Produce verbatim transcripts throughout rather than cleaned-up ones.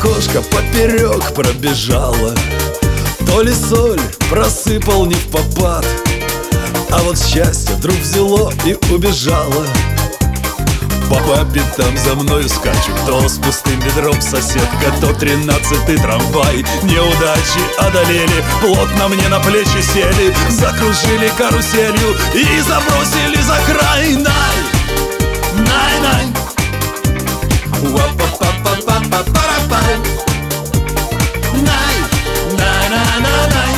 окошко поперек пробежала. То ли соль просыпал не впопад, а вот счастье вдруг взяло и убежало. По пятам за мною скачут, то с пустым ведром соседка, то тринадцатый трамвай. Неудачи одолели, плотно мне на плечи сели, закружили каруселью и забросили за край. Най, най, най. Уа-па-па-па-па-па-па-па-пай. Най, най, най, най, най.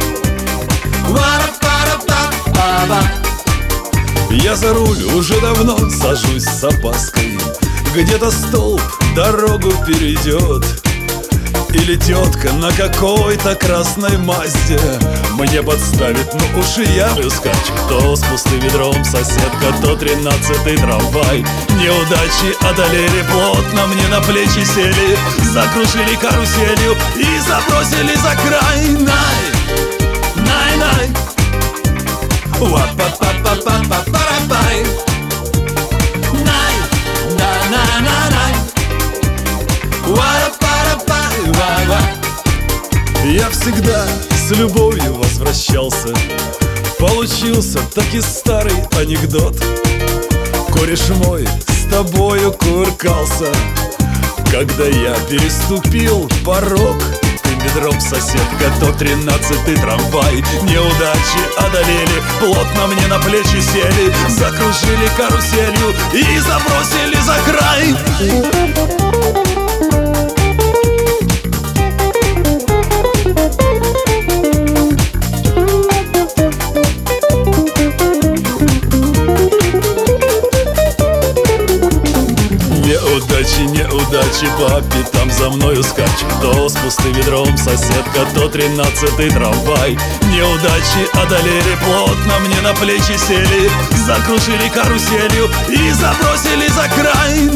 Уа-ра-па-ра-па-па-па. Я за руль уже давно сажусь с опаской. Где-то столб дорогу перейдет, или тетка на какой-то красной Мазде мне подставит, ну уж и я скачу. То с пустым ведром соседка, то тринадцатый трамвай. Неудачи одолели, плотно мне на плечи сели, закружили каруселью и забросили за край. Най, най, най. Уа-па-па-па-па-па-па-пай. Най, най-най-най-най. Уа-ра-па-ра-пай-ва-ва. Я всегда с любовью возвращался. Получился таки старый анекдот. Кореш мой с тобою куркался, когда я переступил порог. Ведром соседка, то тринадцатый трамвай. Неудачи одолели, плотно мне на плечи сели, закружили каруселью и забросили за край. Неудачи, неудачи по пятам за мною скачут, то с пустым ведром соседка, то тринадцатый трамвай. Неудачи одолели, плотно мне на плечи сели, закружили каруселью и забросили за край.